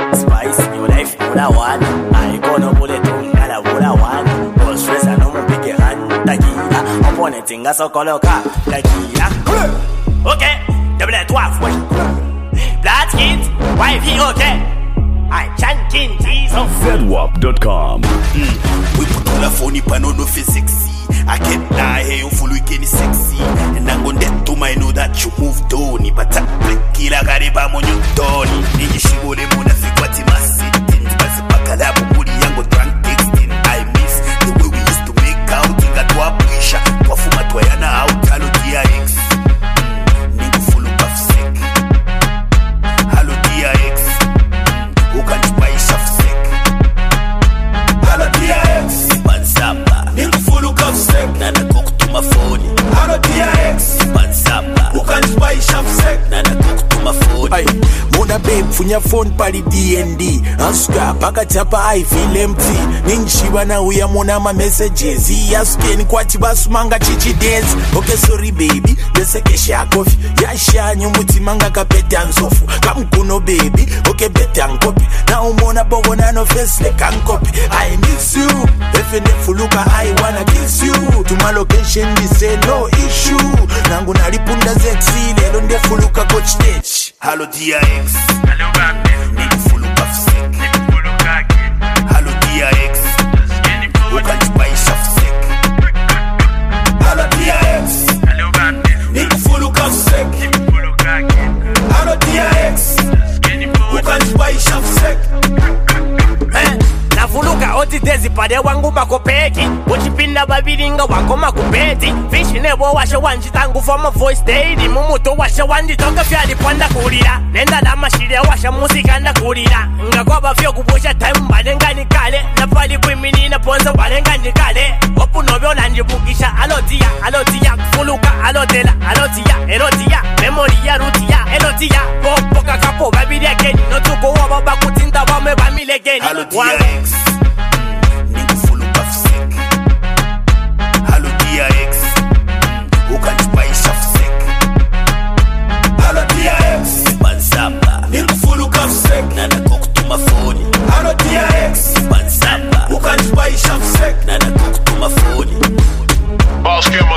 Spice, your life, mula one. I gonna bullet on gala mula one. Boss stress, I know my big hand. Takia, opponent, tinga so coloca. Takia. Okay, double 12, wait. Blood kid, wifey, okay. I chanting Jesus. Zedwap.com. We put all the phone in no feel sexy. I can't die here, you full weekend sexy. And I'm gonna get to my know that you move Tony. But I'm killer gariba mon you Tony. Nigga she go the moon as what he must sit in. But the bacala booty young go drunk texting. I miss the way we used to make out. In that wa pusha. Wafuma toyana out. Hello DRX. Nigga full of sick. Hello DRX. Who can buy yourself sick? Hello DRX. Banzamba. Nigga full of sick. Nana cook to my phone. Hello DRX. Banzamba. Who can buy yourself sick? Nana cook to my phone. Hey, Mona babe, funya phone pali DND. Asuka, paka chapa I feel empty. Ningishiba na uya mona ma messages. Asuke ni kwa chibasu manga chichi dance. Okay, sorry baby, beseke sha coffee. Ya sha nyumuti manga kapete ansofu. Kamkuno baby, okay bete ankopi. Na umona bogo na no face like ankopi. I miss you, if you nefuluka I wanna kiss you. To my location, we say no issue. Nangu nalipunda sexy, lelo ndefuluka coach stage. Hello DRX. Hello Bambi. Nigga full of sick. Nigga full of cocky. Hello DRX. Skinny Who forward. can buy yourself sick? Hello DRX. Hello Bambi. Nigga full of sick. Nigga full of cocky. Hello DRX. Skinny Who forward. can buy yourself sick? Nafuluka oti dezi pade wangu makopeki. Uchipinda babiringa wako makupeti. Fish nebo washa wanjitangu for my voice daily. Mumuto washa wanditoka fyali panda kulira. Nenda na mashire washa musika nda kulira. Nga kwa bafyo kubusha time balenga nikale. Na pali kwimini na ponza balenga nikale. Opu novyo nanjibukisha alotia. Alotia kufuluka alotela. Alotia elotia. Memory ya rutia elotia. Popo kakapo babiri again. Notuko waba bakutinda wame bamile again. Hello DRX. Nigga full of sick. Hello DRX. Who can buy yourself sick? Hello DRX. Banzamba. Nigga full of sick. Nana cook to my phone. Hello DRX. Banzamba. Who can buy yourself sick? Nana cook to my phone. Boss Kim